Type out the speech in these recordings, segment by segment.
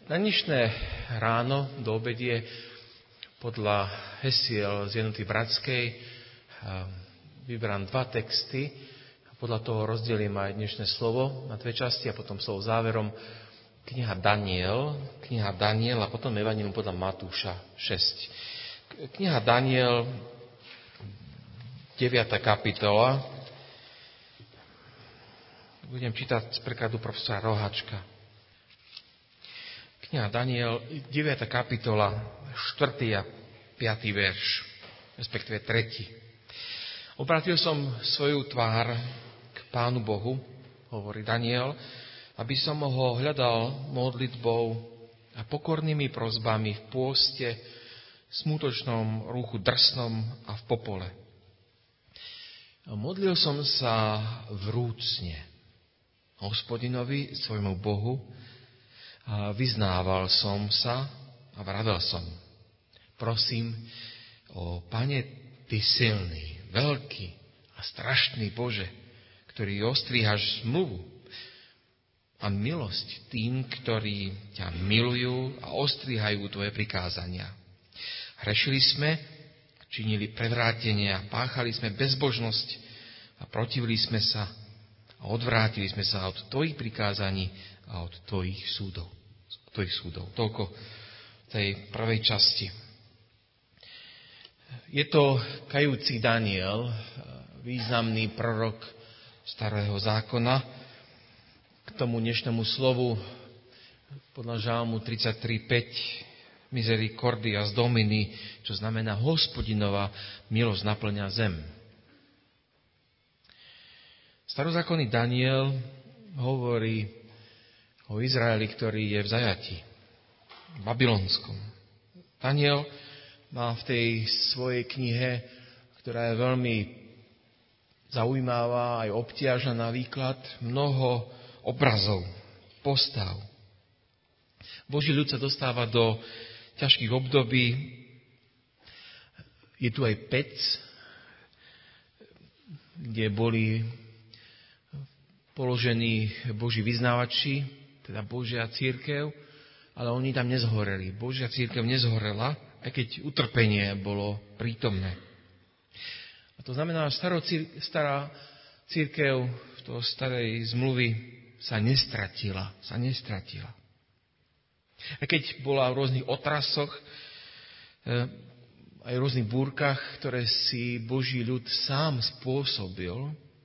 Na dnešné ráno do obedie podľa hesiel z Jednoty bratskej vyberám 2 texty a podľa toho rozdelím aj dnešné slovo na 2 časti a potom slovo záverom. Kniha Daniel a potom Evanjelium podľa Matúša 6. Kniha Daniel, 9. kapitola. Budem čítať z prekladu profesora Rohačka. Kniha Daniel, 9. kapitola, 4. a 5. verš, respektíve 3. Obrátil som svoju tvár k Pánu Bohu, hovorí Daniel, aby som ho hľadal modlitbou a pokornými prosbami v pôste, smutočnom ruchu drsnom a v popole. Modlil som sa vrúcne Hospodinovi, svojmu Bohu, a vyznával som sa a vravel som. Prosím, Pane, Ty silný, veľký a strašný Bože, ktorý ostríhaš zmluvu a milosť tým, ktorí ťa milujú a ostríhajú Tvoje prikázania. Hrešili sme, činili prevratenia, páchali sme bezbožnosť a protivili sme sa a odvrátili sme sa od Tvojich prikázaní a od Tvojich súdov. Toľko tej prvej časti. Je to kajúci Daniel, významný prorok Starého zákona. K tomu dnešnému slovu podľa Žalmu 33:5 Misericordias Domini, čo znamená Hospodinová milosť naplňa zem. Starozákonný Daniel hovorí o Izraeli, ktorý je v zajatí babylonskom. Daniel má v tej svojej knihe, ktorá je veľmi zaujímavá, aj obťažná na výklad, mnoho obrazov, postav. Boží ľud sa dostáva do ťažkých období. Je tu aj pec, kde boli položení Boží vyznávači, teda Božia cirkev, ale oni tam nezhoreli. Božia cirkev nezhorela, aj keď utrpenie bolo prítomné. A to znamená, že stará cirkev toho starej zmluvy sa nestratila. A keď bola v rôznych otrasoch, aj v rôznych búrkach, ktoré si Boží ľud sám spôsobil,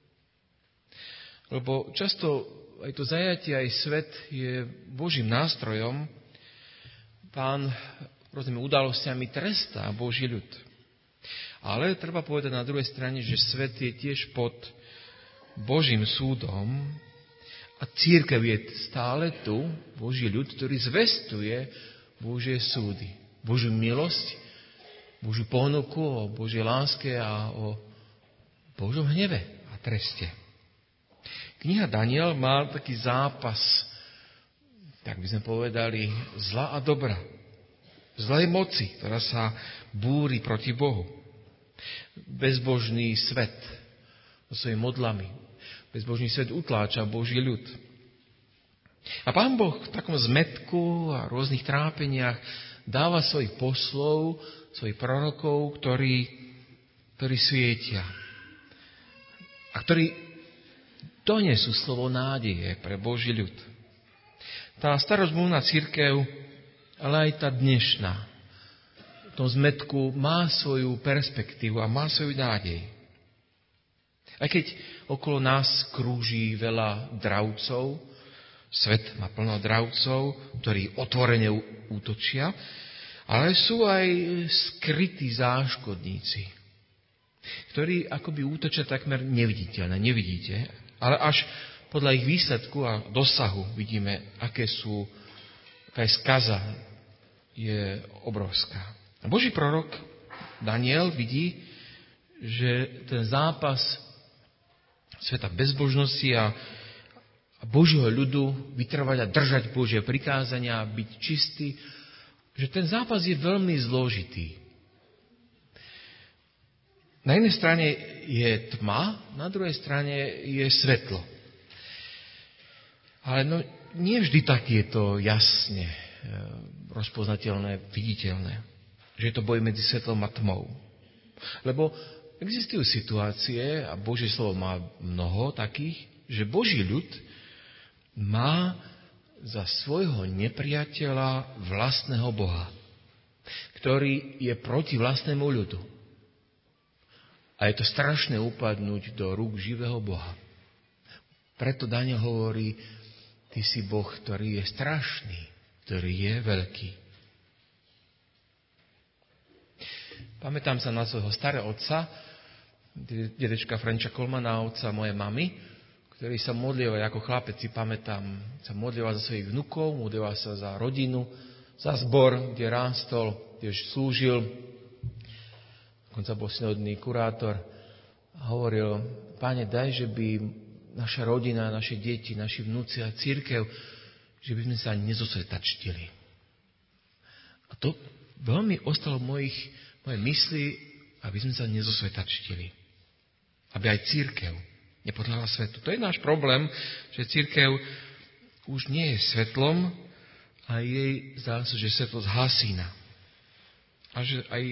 lebo často aj to zajatie, aj svet je Božím nástrojom. Pán rôznymi udalosťami trestá Boží ľud. Ale treba povedať na druhej strane, že svet je tiež pod Božím súdom a cirkev je stále tu, Boží ľud, ktorý zvestuje Božie súdy. Božiu milosť, Božiu ponuku o Božej láske a o Božom hneve a treste. Kniha Daniel má taký zápas, tak by sme povedali, zla a dobra. Zlej moci, ktorá sa búri proti Bohu. Bezbožný svet so svojimi modlami. Bezbožný svet utláča Boží ľud. A Pán Boh v takom zmätku a rôznych trápeniach dáva svojich poslov, svojich prorokov, ktorí svietia. A ktorí donesú slovo nádeje pre Boží ľud. Tá starozmluvná cirkev, ale aj tá dnešná, v tom zmätku má svoju perspektívu a má svoju nádej. Aj keď okolo nás krúži veľa dravcov, svet má plno dravcov, ktorí otvorene útočia, ale sú aj skrytí záškodníci, ktorí akoby útočia takmer neviditeľné. Nevidíte, ale až podľa ich výsledku a dosahu vidíme, aká je skaza je obrovská. A Boží prorok Daniel vidí, že ten zápas sveta bezbožnosti a Božieho ľudu vytrvať a držať Božie prikázania a byť čistý, že ten zápas je veľmi zložitý. Na jednej strane je tma, na druhej strane je svetlo. Ale nie vždy tak je to jasne rozpoznateľné, viditeľné. Že je to boj medzi svetlom a tmou. Lebo existujú situácie, a Božie slovo má mnoho takých, že Boží ľud má za svojho nepriateľa vlastného Boha, ktorý je proti vlastnému ľudu. A je to strašné upadnúť do rúk živého Boha. Preto Daniel hovorí, ty si Boh, ktorý je strašný, ktorý je veľký. Pamätám sa na svojho starého otca, dedečka Franča Kolmana, otca mojej mamy, ktorý sa modlieval ako chlapec, si pamätám, sa modlieval za svojich vnukov, modlieval sa za rodinu, za zbor, kde rástol, kde slúžil. Dokonca bol synodný kurátor a hovoril, Pane, daj, že by naša rodina, naše deti, naši vnúci a cirkev, že by sme sa nezosvetačtili. A to veľmi ostalo v mojej mysli, aby sme sa nezosvetačtili. Aby aj cirkev nepodľahla svetu. To je náš problém, že cirkev už nie je svetlom a jej zdá sa, že svetlo zhasína. A že aj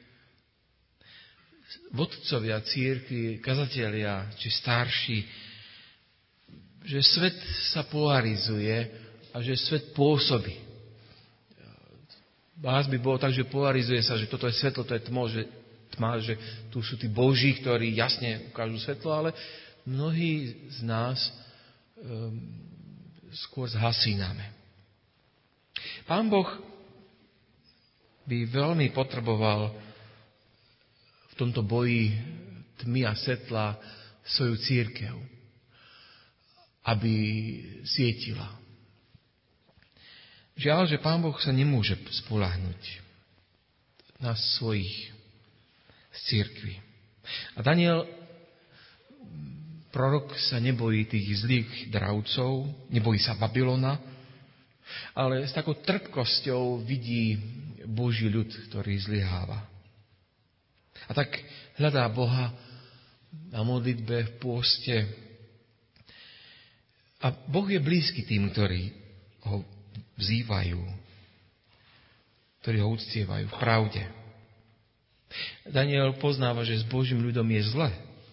vodcovia cirkvi, kazatelia či starší, že svet sa polarizuje a že svet pôsobí. Vás by bolo tak, že polarizuje sa, že toto je svetlo, to je tma, že tu sú tí Boží, ktorí jasne ukážu svetlo, ale mnohí z nás skôr zhasíname. Pán Boh by veľmi potreboval v tomto boji tmy a svetla svoju cirkev, aby svietila. Žiaľ, že Pán Boh sa nemôže spoľahnúť na svojich z cirkvi. A Daniel, prorok, sa nebojí tých zlých dravcov, nebojí sa Babylona, ale s takou trpkosťou vidí Boží ľud, ktorý zlyháva. A tak hľadá Boha na modlitbe, v pôste. A Boh je blízky tým, ktorí ho vzývajú, ktorí ho uctievajú v pravde. Daniel poznáva, že s Božím ľudom je zle.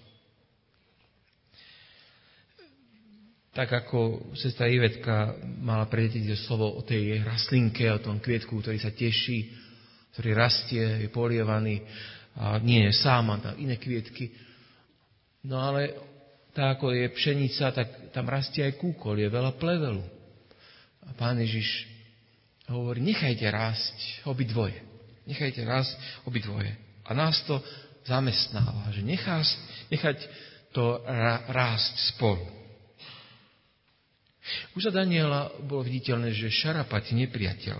Tak ako sestra Ivetka mala predetiť slovo o tej rastlinke, o tom kvietku, ktorý sa teší, ktorý rastie, je polievaný a nie je sám, má tam iné kvietky. No ale tak ako je pšenica, tak tam rastie aj kúkol, je veľa plevelu. A Pán Ježiš hovorí, nechajte rásť obidvoje. Nechajte rásť obidvoje. A nás to zamestnáva, že nechať to rásť spolu. Už za Daniela bolo viditeľné, že šarapať nepriateľ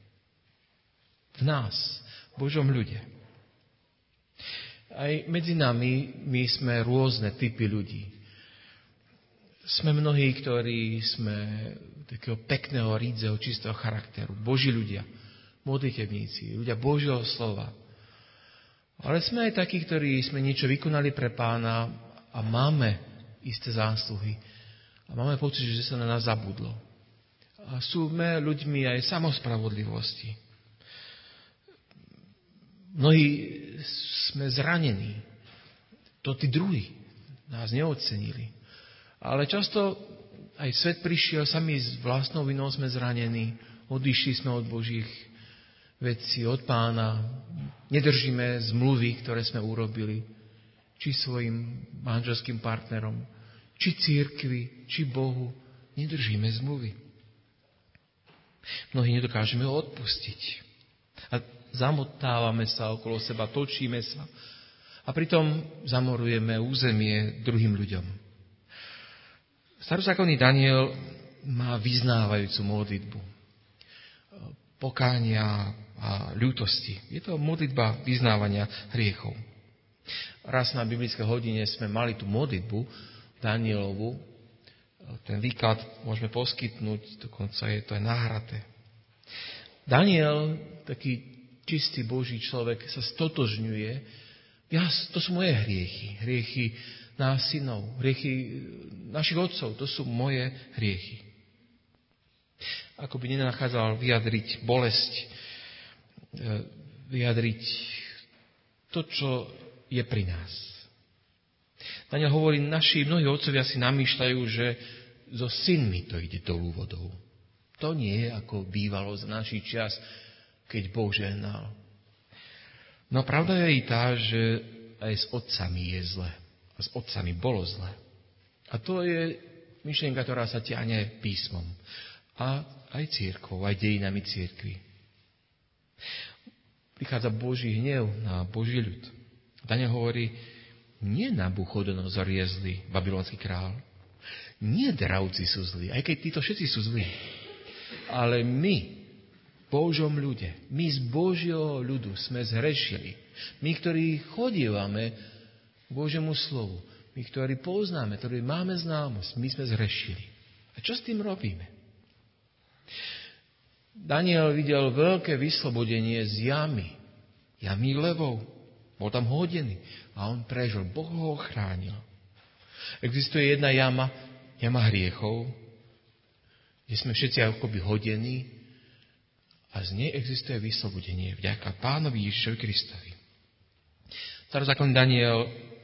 v nás, v Božom ľude. Aj medzi nami my sme rôzne typy ľudí. Sme mnohí, ktorí sme takého pekného, rídzeho, čistého charakteru. Boží ľudia, modlitebníci, ľudia Božieho slova. Ale sme aj takí, ktorí sme niečo vykonali pre Pána a máme isté zásluhy. A máme pocit, že sa na nás zabudlo. A sme ľuďmi aj samospravodlivosti. Mnohí sme zranení. To tí druhí nás neocenili. Ale často aj svet prišiel, sami s vlastnou vinou sme zranení, odišli sme od Božích vecí, od Pána, nedržíme zmluvy, ktoré sme urobili, či svojim manželským partnerom, či cirkvi, či Bohu, nedržíme zmluvy. Mnohí nedokážeme odpustiť. A zamotávame sa okolo seba, točíme sa a pritom zamorujeme územie druhým ľuďom. Starozákonný Daniel má vyznávajúcu modlitbu pokánia a ľútosti. Je to modlitba vyznávania hriechov. Raz na biblické hodine sme mali tú modlitbu Danielovu. Ten výklad môžeme poskytnúť, dokonca je to aj nahraté. Daniel, taký čistý Boží človek, sa stotožňuje. To sú moje hriechy. Hriechy nás synov, hriechy našich otcov, to sú moje hriechy. Ako by nenachádzal vyjadriť bolesť, vyjadriť to, čo je pri nás. Daniel hovorí, naši mnohí otcovia si namýšľajú, že so synmi to ide dolú vodou. To nie je, ako bývalo za našich čas, keď Boh žehnal. No pravda je i tá, že aj s otcami je zle. A s otcami bolo zle. A to je myšlienka, ktorá sa ťahne písmom. A aj cirkvou, aj dejinami cirkvi. Prichádza Boží hnev na Boží ľud. Daniel hovorí, nie Nabuchodonozor je zlý, babylonský král. Nie dravci sú zlí, aj keď títo všetci sú zlí. Ale my, Božom ľude, my z Božieho ľudu sme zhrešili. My, ktorí chodívame k Božiemu slovu, my, ktorí poznáme, ktorí máme známosť, my sme zhrešili. A čo s tým robíme? Daniel videl veľké vyslobodenie z jamy levov. Bol tam hodený a on prežil. Boh ho ochránil. Existuje jedna jama hriechov, kde sme všetci akoby hodení a z nej existuje vyslobodenie vďaka Pánovi Ježišovi Kristovi. Starozákonný Daniel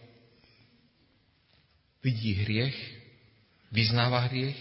vidí hriech, vyznáva hriech.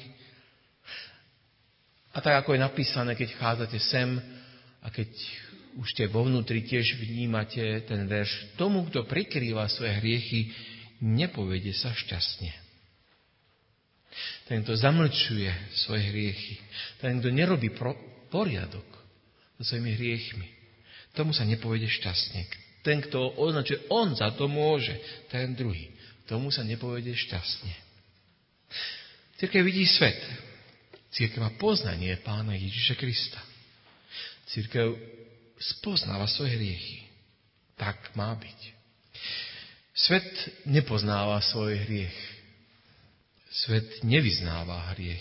A tak, ako je napísané, keď chádzate sem a keď už ste vo vnútri tiež vnímate ten verš, tomu, kto prikrýva svoje hriechy, nepovede sa šťastne. Ten, kto zamlčuje svoje hriechy, ten, kto nerobí poriadok so svojimi hriechmi, tomu sa nepovede šťastne. Ten, kto označuje, on za to môže, ten druhý, tomu sa nepovede šťastne. Cirkev vidí svet. Cirkev má poznanie Pána Ježiša Krista. Cirkev spoznáva svoje hriechy. Tak má byť. Svet nepoznáva svoj hriech. Svet nevyznáva hriech.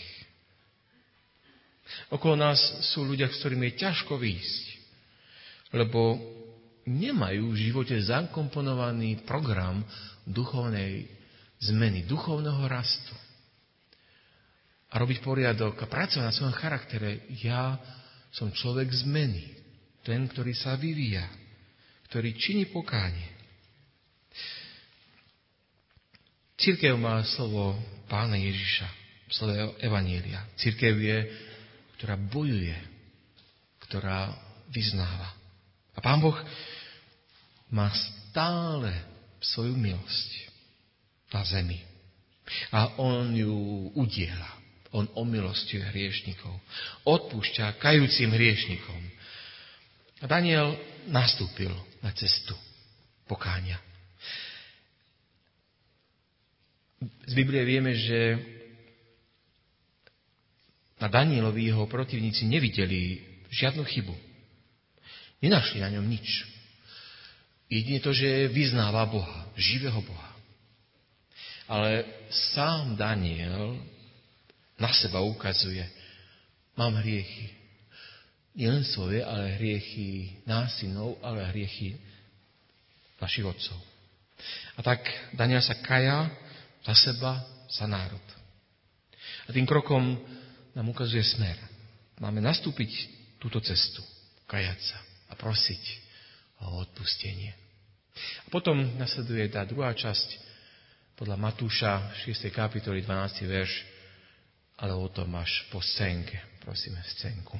Okolo nás sú ľudia, s ktorými je ťažko výjsť, lebo nemajú v živote zakomponovaný program duchovnej zmeny, duchovného rastu. A robiť poriadok a pracovať na svojom charaktere. Ja som človek zmeny. Ten, ktorý sa vyvíja. Ktorý činí pokánie. Cirkev má slovo Pána Ježiša. Slovo Evanjelia. Cirkev je, ktorá bojuje. Ktorá vyznáva. A Pán Boh má stále svoju milosť na zemi. A on ju udiela. On omilosťuje hriešnikov. Odpúšťa kajúcim hriešnikom. A Daniel nastúpil na cestu pokánia. Z Biblie vieme, že na Danielovi jeho protivníci nevideli žiadnu chybu. Nenašli na ňom nič. Jedine to, že vyznáva Boha, živého Boha. Ale sám Daniel na seba ukazuje, mám hriechy. Nielen svoje, ale hriechy nás synov, ale hriechy našich otcov. A tak Daniel sa kaja za seba, za národ. A tým krokom nám ukazuje smer. Máme nastúpiť túto cestu, kajať sa a prosiť o odpustenie. A potom nasleduje tá druhá časť podľa Matúša 6. kapitoly 12. verš, ale o tom až po scénke. Prosíme scénku.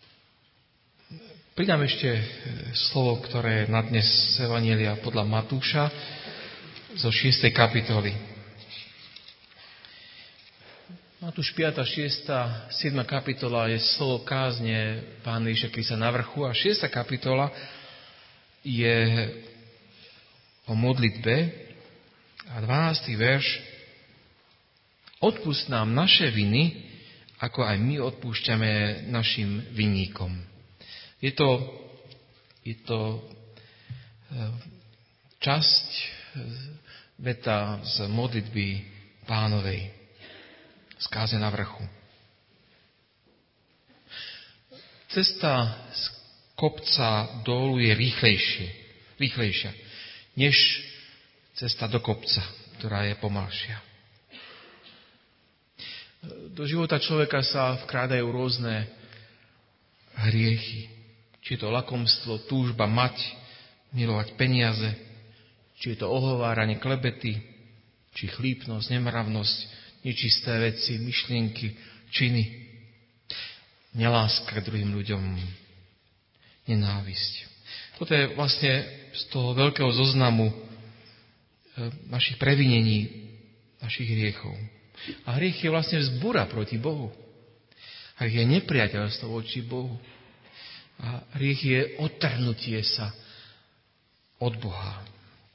Pridám ešte slovo, ktoré je na dnes z Evanjelia podľa Matúša zo 6. kapitoly. Matúš 5., 6., 7. kapitola je slovo kázne Pána Ježiša Krista na vrchu a 6. kapitola je o modlitbe a 12. verš odpusť nám naše viny, ako aj my odpúšťame našim vinníkom. Je to časť veta z modlitby Pánovej, z kázne na vrchu. Cesta z kopca dolu je rýchlejšia, než cesta do kopca, ktorá je pomalšia. Do života človeka sa vkrádajú rôzne hriechy. Či je to lakomstvo, túžba mať, milovať peniaze, či je to ohováranie, klebety, či chlípnosť, nemravnosť, nečisté veci, myšlienky, činy, neláska k druhým ľuďom, nenávisť. Toto je vlastne z toho veľkého zoznamu našich previnení, našich hriechov. A hriech je vlastne vzbúra proti Bohu. Hriech je nepriateľstvo voči Bohu. A hriech je odtrhnutie sa od Boha.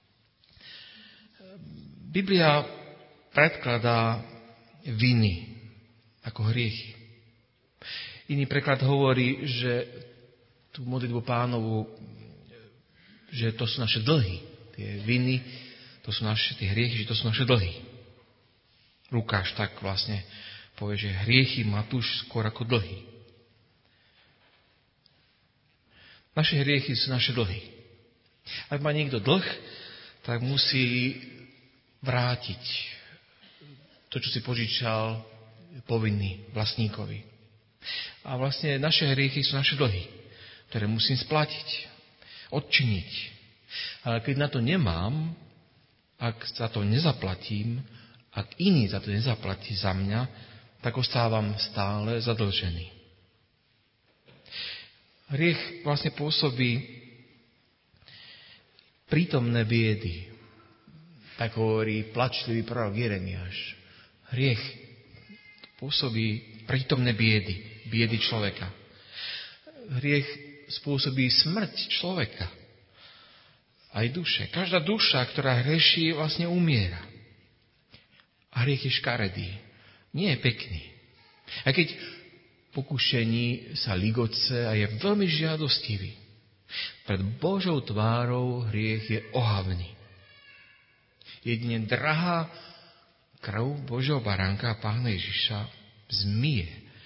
Biblia predkladá viny ako hriechy. Iný preklad hovorí, že tú modlitbu Pánovu, že to sú naše dlhy. Tie viny, to sú tie hriechy, že to sú naše dlhy. Lukáš tak vlastne povie, že hriechy má tuž skôr ako dlhy. Naše hriechy sú naše dlhy. Ak má niekto dlh, tak musí vrátiť to, čo si požičal povinný vlastníkovi. A vlastne naše hriechy sú naše dlhy, ktoré musím splatiť, odčiniť. Ale keď na to nemám, ak za to nezaplatím, ak iný za to nezaplatí za mňa, tak ostávam stále zadlžený. Hriech vlastne pôsobí prítomné biedy. Tak hovorí plačlivý prorok Jeremiáš. Hriech pôsobí prítomné biedy človeka. Hriech spôsobí smrť človeka. Aj duše. Každá duša, ktorá hreší, vlastne umiera. A hriech je škaredý. Nie je pekný. A keď pokušení sa ligoce a je veľmi žiadostivý. Pred Božou tvárou hriech je ohavný. Jedine drahá krv Božieho baránka Pána Ježiša zmije,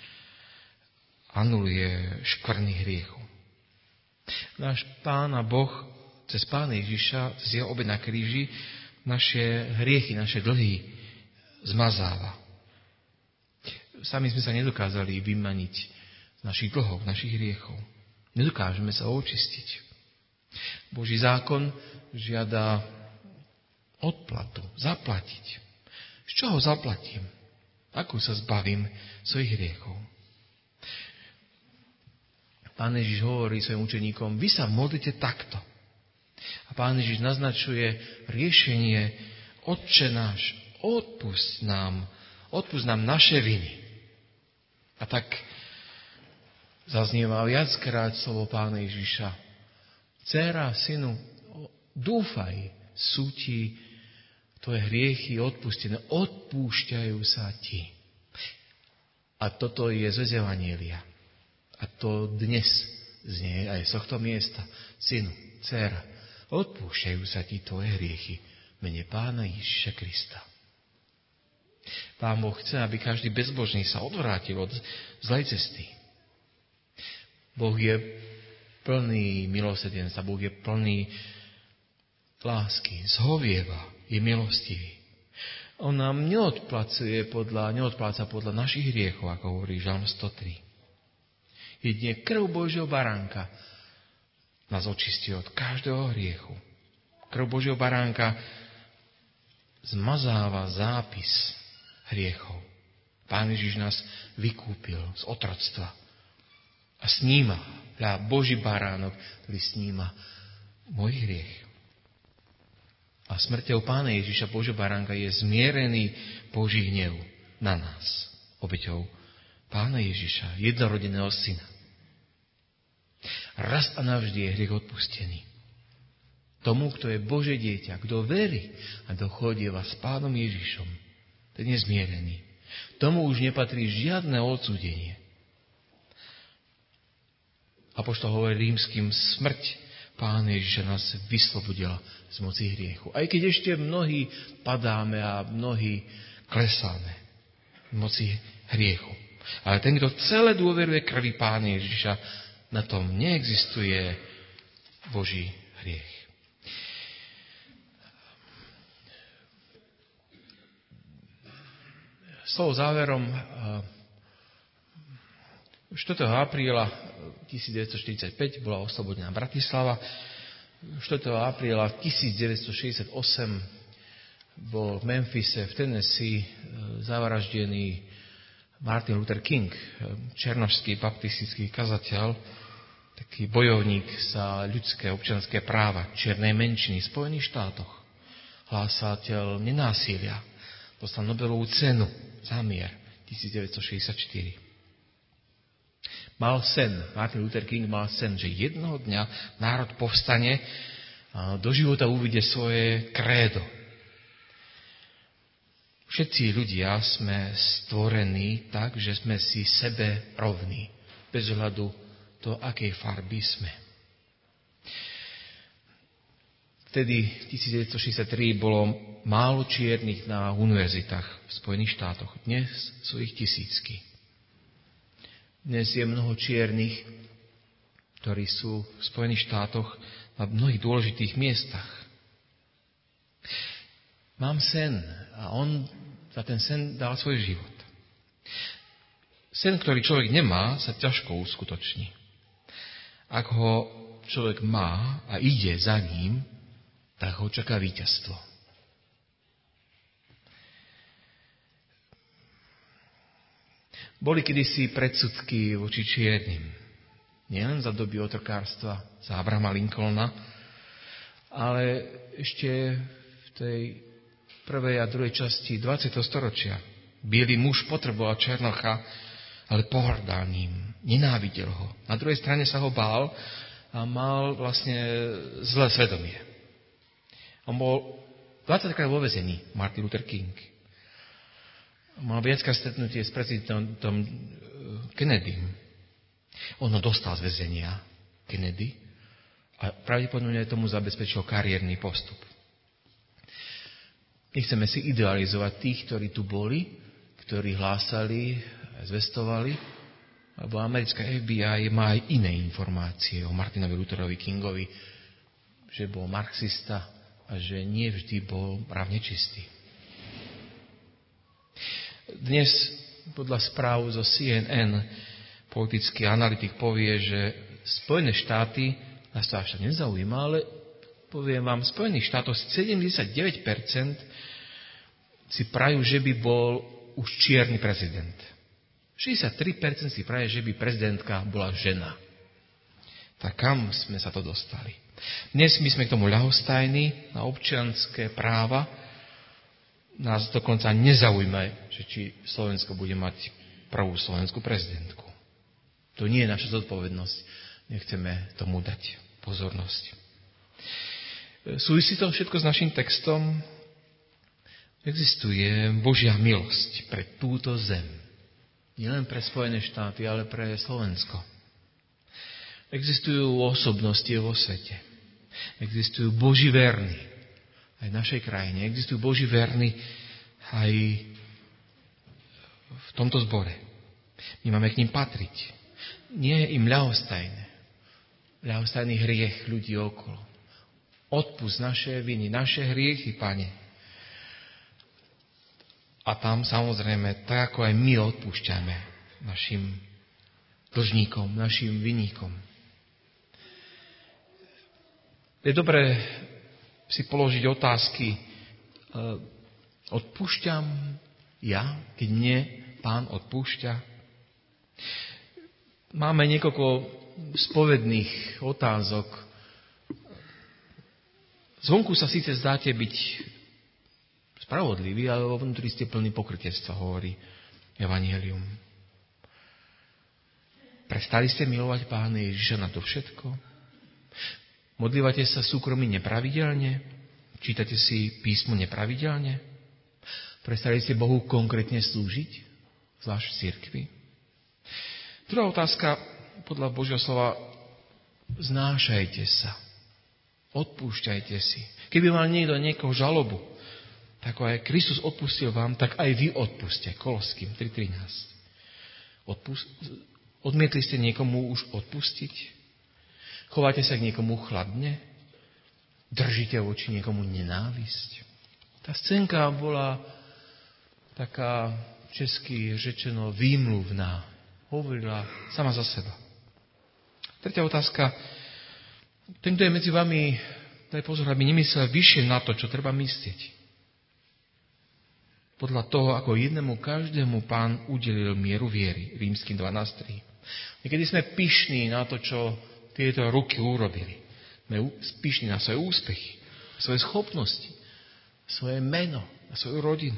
anuluje škvrny hriechu. Náš Pán a Boh cez Pána Ježiša z jeho obety na kríži naše hriechy, naše dlhy zmazáva. Sami sme sa nedokázali vymaniť z našich dlhov, našich hriechov. Nedokážeme sa očistiť. Boží zákon žiada odplatu, zaplatiť. Z čoho zaplatím? Ako sa zbavím svojich hriechov? Pán Ježiš hovorí svojim učeníkom, vy sa modlite takto. A Pán Ježiš naznačuje riešenie, Otče náš, odpusť nám naše viny. A tak zaznieva viackrát slovo Pána Ježiša. Dcéra, synu, dúfaj, sú ti tvoje hriechy odpustené, odpúšťajú sa ti. A toto je z Evanjelia. A to dnes znie aj z tohto miesta. Synu, dcéra, odpúšťajú sa ti tvoje hriechy v mene Pána Ježiša Krista. Pán Boh chce, aby každý bezbožný sa odvrátil od zlej cesty. Boh je plný milosrdenstva, Boh je plný lásky, zhovieva, je milostivý. On nám neodpláca podľa našich hriechov, ako hovorí Žalm 103. Jedine krv Božieho baránka nás očistí od každého hriechu. Krv Božieho baránka zmazáva zápis hriechov. Pán Ježiš nás vykúpil z otroctva a sníma, Boží baránok, ktorý sníma môj hriech. A smrťou Pána Ježiša, Božieho baránka, je zmierený Boží hnev na nás. Obeťou Pána Ježiša, jednorodeného syna. Raz a navždy je hriech odpustený. Tomu, kto je Božie dieťa, kto verí a dochodieva s Pánom Ježišom, ten je zmierený. Tomu už nepatrí žiadne odsúdenie. Apoštol hovorí Rímskym, smrť Pána Ježiša nás vyslobodila z moci hriechu. Aj keď ešte mnohí padáme a mnohí klesáme v moci hriechu. Ale ten, kto celé dôveruje krvi Pána Ježiša, na tom neexistuje Boží hriech. Slovo záverom 4. apríla 1945 bola oslobodená Bratislava. 4. apríla 1968 bol v Memphise v Tennessee zavraždený Martin Luther King, černošský baptistický kazateľ, taký bojovník za ľudské občianske práva čiernej menšiny v Spojených štátoch, hlásateľ nenásilia, dostal Nobelovú cenu za mier 1964. Martin Luther King mal sen, že jednoho dňa národ povstane a do života uvidie svoje krédo. Všetci ľudia sme stvorení tak, že sme si sebe rovní, bez ohľadu do akej farby sme. Vtedy v 1963 bolo málo čiernych na univerzitách v Spojených štátoch. Dnes sú ich tisícky. Dnes je mnoho čiernych, ktorí sú v Spojených štátoch na mnohých dôležitých miestach. Mám sen a on za ten sen dal svoj život. Sen, ktorý človek nemá, sa ťažko uskutoční. Ak ho človek má a ide za ním, tak ho čaká víťazstvo. Boli kedysi predsudky voči čiernym. Nielen za doby otrokárstva, za Abrahama Lincolna, ale ešte v tej prvej a druhej časti 20. storočia. Bielý muž potreboval černocha, ale pohrdal ním, nenávidel ho. Na druhej strane sa ho bál a mal vlastne zlé svedomie. On bol 20 krát vo väzení, Martin Luther King. Mal viackrát stretnutie s prezidentom Kennedym. On ho dostal z väzenia, Kennedy, a pravdepodobne tomu zabezpečil kariérny postup. Nechceme si idealizovať tých, ktorí tu boli, ktorí hlásali, zvestovali, lebo americká FBI má aj iné informácie o Martinovi Lutherovi Kingovi, že bol marxista a že nie vždy bol právne čistý. Dnes podľa správ zo CNN politický analytik povie, že Spojené štáty, nás to až tak nezaujíma, ale poviem vám, v Spojených štátoch 79% si prajú, že by bol už čierny prezident. 63% si praje, že by prezidentka bola žena. Tak kam sme sa to dostali? Dnes my sme k tomu ľahostajní na občianske práva. Nás dokonca nezaujíma, že či Slovensko bude mať prvú slovenskú prezidentku. To nie je naša zodpovednosť. Nechceme tomu dať pozornosť. Súvisí to všetko s našim textom. Existuje Božia milosť pre túto zem. Nielen pre Spojené štáty, ale pre Slovensko. Existujú osobnosti vo svete. Existujú Boží verní aj v našej krajine. Existujú Boží verní aj v tomto zbore. My máme k ním patriť. Nie je im ľahostajné. Ľahostajný hriech ľudí okolo. Odpusť naše viny, naše hriechy, Pane. A tam samozrejme, tak ako aj my odpúšťame našim dlžníkom, našim vinníkom. Je dobré si položiť otázky. Odpúšťam ja, keď mne Pán odpúšťa? Máme niekoľko spovedných otázok. Zvonku sa síce zdáte byť spravodlivý, ale vo vnútri ste plný pokrytectva, hovorí Evanjelium. Prestali ste milovať Pána Ježiša na to všetko? Modlívate sa súkromí nepravidelne? Čítate si písmo nepravidelne? Prestali ste Bohu konkrétne slúžiť? Zvlášť v cirkvi? Druhá otázka, podľa Božieho slova, znášajte sa. Odpúšťajte si. Keby mal niekto niekoho žalobu, tak ako aj Kristus odpustil vám, tak aj vy odpuste. Koloským 3.13. Odmietli ste niekomu už odpustiť? Chováte sa k niekomu chladne? Držíte voči niekomu nenávisť? Tá scénka bola taká česky řečeno výmluvná. Hovorila sama za seba. Tretia otázka. Ten, kto je medzi vami, daj pozor, aby nemyslel vyššie na to, čo treba myslieť. Podľa toho, ako jednému každému Pán udelil mieru viery. Rímskym 12.3. Niekedy sme pyšní na to, čo tieto ruky urobili. Sme pyšní na svoje úspechy, svoje schopnosti, svoje meno, na svoju rodinu.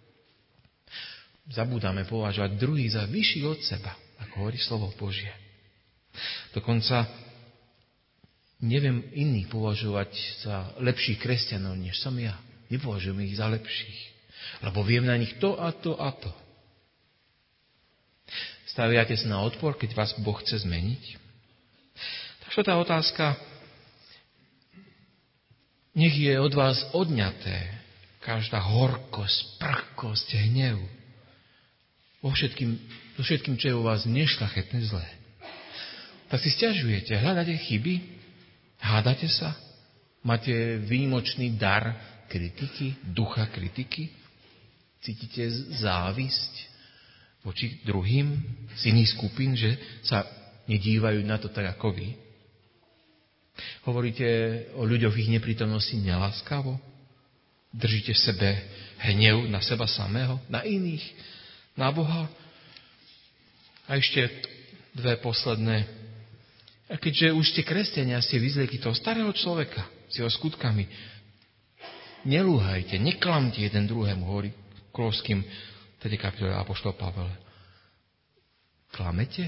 Zabúdame považovať druhých za vyšších od seba, ako hovorí slovo Božie. Dokonca neviem iných považovať za lepších kresťanov, než som ja. Nepovažujem ich za lepších, lebo viem na nich to a to a to. Staviate sa na odpor, keď vás Boh chce zmeniť? Takže tá otázka, nech je od vás odňaté každá horkosť, prchkosť, hnev. So všetkým, čo je u vás nešľachetné, zlé. Tak si sťažujete, hľadáte chyby, hádate sa, máte výnimočný dar kritiky, ducha kritiky, cítite závisť voči druhým z iných skupín, že sa nedívajú na to tak ako vy. Hovoríte o ľuďoch v ich neprítomnosti neláskavo, držíte v sebe hnev na seba samého, na iných, na Boha. A ešte dve posledné. A keďže už ste kresťania, ste vyzliekli toho starého človeka s jeho skutkami, nelúhajte, neklamte jeden druhému, hovorí Koloským 3. kapitole apoštol Pavel. Klamete?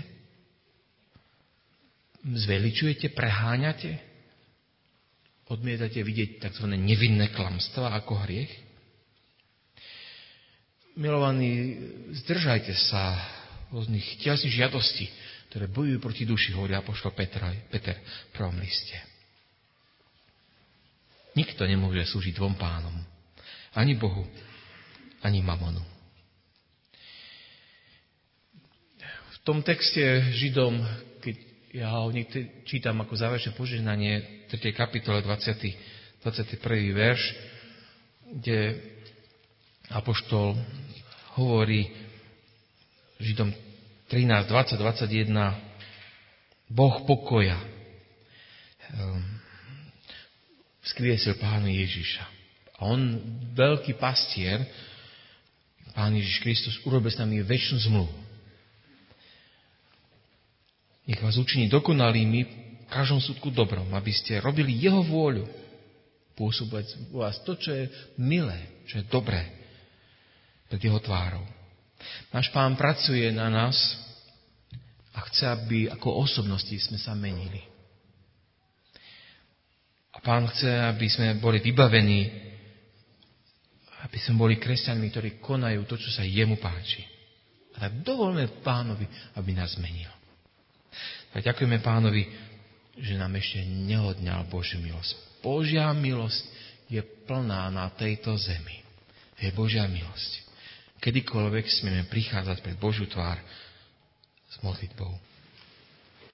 Zveličujete, preháňate? Odmietate vidieť tzv. Nevinné klamstvá ako hriech? Milovaní, zdržajte sa rôznych telesných žiadostí, ktoré bojujú proti duši, hovorí apoštol Peter v prvom liste. Nikto nemôže slúžiť dvom pánom. Ani Bohu, ani mamonu. V tom texte Židom, keď ja ho niekde čítam ako záverečné požehnanie 3. kapitole 21. verš, kde apoštol hovorí Židom 13, 20, 21, Boh pokoja vzkriesil Pána Ježiša. A on, veľký pastier, Pán Ježiš Kristus, urobil s nami večnú zmluvu. Nech vás učiní dokonalými v každom súdku dobrom, aby ste robili jeho vôľu, pôsobať u vás to, čo je milé, čo je dobré pred jeho tvárou. Náš Pán pracuje na nás a chce, aby ako osobnosti sme sa menili. A Pán chce, aby sme boli vybavení, aby sme boli kresťanmi, ktorí konajú to, čo sa jemu páči. A tak dovolme Pánovi, aby nás zmenil. Tak ďakujeme Pánovi, že nám ešte neodňal Božiu milosť. Božia milosť je plná na tejto zemi. Je Božia milosť. Kedykoľvek smieme prichádzať pred Božiu tvár s modlitbou.